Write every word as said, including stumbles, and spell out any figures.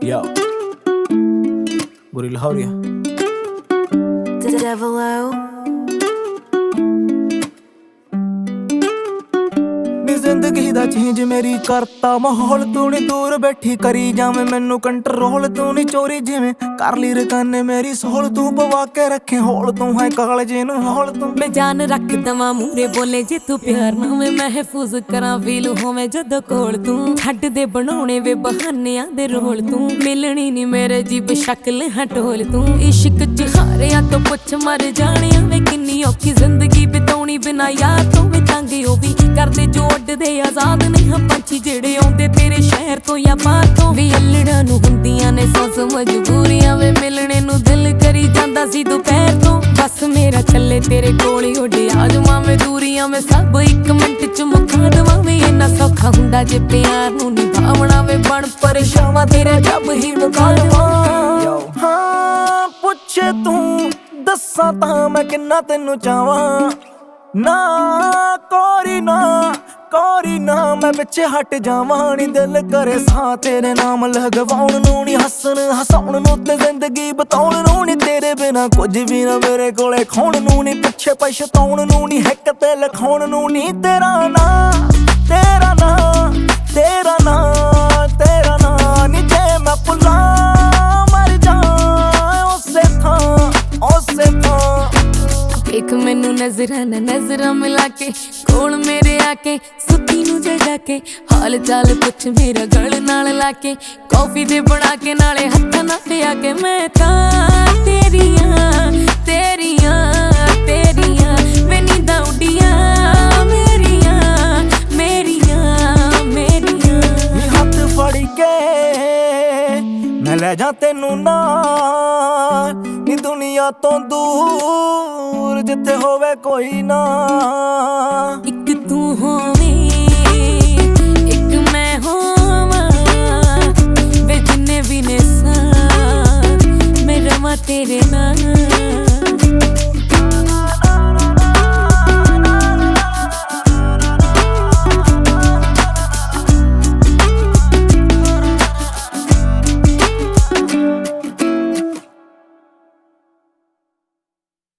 Yo, Guri Lahoria. The Devil O. ਜ਼ਿੰਦਗੀ ਦਾ change ਮੇਰੀ ਕਰਤਾ ਮਾਹੌਲ ਤੂੰ ਨੀ ਦੂਰ ਬੈਠੀ ਕਰੀ ਜਾਵੇਂ ਮੈਨੂੰ ਕੰਟਰੋਲ ਤੂੰ ਨੀ ਚੋਰੀ ਜਿਵੇਂ ਕਰ ਲਈ ਰਕਾਨੇ ਮੇਰੀ ਸੋਲ ਤੂੰ ਪਵਾ ਕੇ ਰੱਖੇ ਹੋਲ ਤੂੰ ਹੈ ਕਾਲਜੇ ਨੂੰ ਹੌਲ ਤੂੰ ਮੈਂ ਜਾਨ ਰੱਖ ਦਵਾਂ ਮੂਰੇ ਬੋਲੇ ਜੇ ਤੂੰ ਪਿਆਰ ਨਾ ਮੈਂ ਮਹਿਫੂਜ਼ ਕਰਾਂ ਫੀਲ ਹੋਵੇਂ ਜਦੋਂ ਕੋਲ ਤੂੰ ਛੱਡ ਦੇ ਬਣਾਉਣੇ ਵੇ ਬਹਾਨਿਆਂ ਦੇ ਰੋਲ ਤੂੰ ਮਿਲਣੀ ਨੀ ਮੇਰੇ ਜੀਬ ਸ਼ਕਲ ਹਟੋਲ ਤੂੰ ਇਸ਼ਕ ਚ ਹਾਰਿਆ ਤੋਂ ਪੁੱਛ ਮਰ ਜਾਣਿਆ ਵੇ ਕਿੰਨੀ ਔਖੀ ਜ਼ਿੰਦਗੀ ਬਿਤਾਉਣੀ ਬਿਨਾ ਯਾਰ ਤੋਂ ਵੀ ਤੰਗ ਉਹ ਵੀ ਕਰਦੇ ਜੋ ਦੇ ਆਜ਼ਾਦ ਨਹੀਂ ਹਾਂ ਪੰਛੀ ਜਿਹੜੇ ਆਉਂਦੇ ਤੇਰੇ ਸ਼ਹਿਰ ਤੋਂ ਜਾਂ ਬਾਹਰ ਤੋਂ ਵੀ ਅਲੜਾਂ ਨੂੰ ਹੁੰਦੀਆਂ ਨੇ ਸੌਸ ਮਜਬੂਰੀਆਂ ਵੇ ਮਿਲਣੇ ਨੂੰ ਦਿਲ ਕਰੀ ਜਾਂਦਾ ਸੀ ਦੁਪਹਿਰ ਤੋਂ ਬਸ ਮੇਰਾ ਚੱਲੇ ਤੇਰੇ ਕੋਲ ਹੀ ਉੱਡੇ ਆ ਜਾਵਾਂ ਮੈਂ ਦੂਰੀਆਂ ਮੈਂ ਸਭ ਇੱਕ ਮਿੰਟ ਚ ਮੁਕਾ ਦੇਵਾਂ ਵੇ ਇੰਨਾ ਸੌਖਾ ਹੁੰਦਾ ਜੇ ਪਿਆਰ ਨੂੰ ਨਿਭਾਉਣਾ ਵੇ ਬਣ ਪਰਛਾਵਾਂ ਤੇਰਾ ਜਬ ਹੀ ਮੁਕਾ ਦੇਵਾਂ ਹਾਂ ਪੁੱਛੇ ਤੂੰ ਦੱਸਾਂ ਤਾਂ ਮੈਂ ਕਿੰਨਾ ਤੈਨੂੰ ਚਾਹਾਂ ਨਾ ਕੋਰੀ ਨਾ ਕੋਰੀ ਨਾ ਮੈਂ ਪਿੱਛੇ ਹਟ ਜਾਵਾਂ ਨੀ ਦਿਲ ਕਰੇ ਸਾਂ ਤੇਰੇ ਨਾਮ ਲਗਵਾਉਣ ਨੂੰ ਨੀ ਹੱਸਣ ਹਸਾਉਣ ਨੂੰ ਤੇ ਜ਼ਿੰਦਗੀ ਬਤਾਉਣ ਨੂੰ ਨੀ ਤੇਰੇ ਬਿਨਾ ਕੁਝ ਵੀ ਨਾ ਮੇਰੇ ਕੋਲੇ ਖਾਣ ਨੂੰ ਨੀ ਪਿੱਛੇ ਪਛਤਾਉਣ ਨੂੰ ਨੀ ਹਿੱਕ ਤੇ ਲਿਖਾਉਣ ਨੂੰ ਨੀ ਤੇਰਾ ਨਾਂ ਤੇਰਾ ਨਾਂ ਤੇਰਾ ਨਾਂ ਤੇਰਾ ਨਾਂ ਨੀ ਜੇ ਮੈਂ ਭੁੱਲਾਂ ਮਰ ਜਾ ਉਸੇ ਥਾਂ ਉਸੇ ਥਾਂ ਇੱਕ ਮੈਨੂੰ ਨਜ਼ਰਾਂ ਨਾ ਨਜ਼ਰਾਂ ਮਿਲਾ ਕੇ ਕੋਲ ਮੇਰੇ ਆ ਕੇ ਸੁੱਤੀ ਨੂੰ ਜਗਾ ਕੇ ਹਾਲ ਚਾਲ ਪੁੱਛ ਮੇਰਾ ਗਲ ਨਾਲ ਲਾ ਕੇ ਕੌਫੀ ਦੇ ਬਣਾ ਕੇ ਨਾਲੇ ਹੱਥਾਂ ਨਾਲ ਪਿਆ ਕੇ ਮੈਂ ਤਾਂ ਤੇਰੀਆਂ ਤੇਰੀਆਂ ਤੇਰੀਆਂ ਵੇ ਨੀਂਦਾਂ ਉੱਡੀਆਂ ਮੇਰੀਆਂ ਮੇਰੀਆਂ ਮੇਰੀਆਂ ਨੀ ਹੱਥ ਫੜ ਕੇ ਮੈਂ ਲੈ ਜਾ ਤੈਨੂੰ ਨਾਲ ਨੀ ਦੁਨੀਆ ਤੋਂ ਦੂਰ ਜਿੱਥੇ ਹੋਵੇ ਕੋਈ ਨਾ ਇੱਕ ਤੂੰ ਹੋਵੇਂ ਇੱਕ ਮੈਂ ਹੋਵਾਂ ਵੇ ਜਿੰਨੇ ਵੀ ਨੇ ਸਾਂ ਮੈਂ ਰਵਾਂ ਤੇਰੇ ਨਾਲ।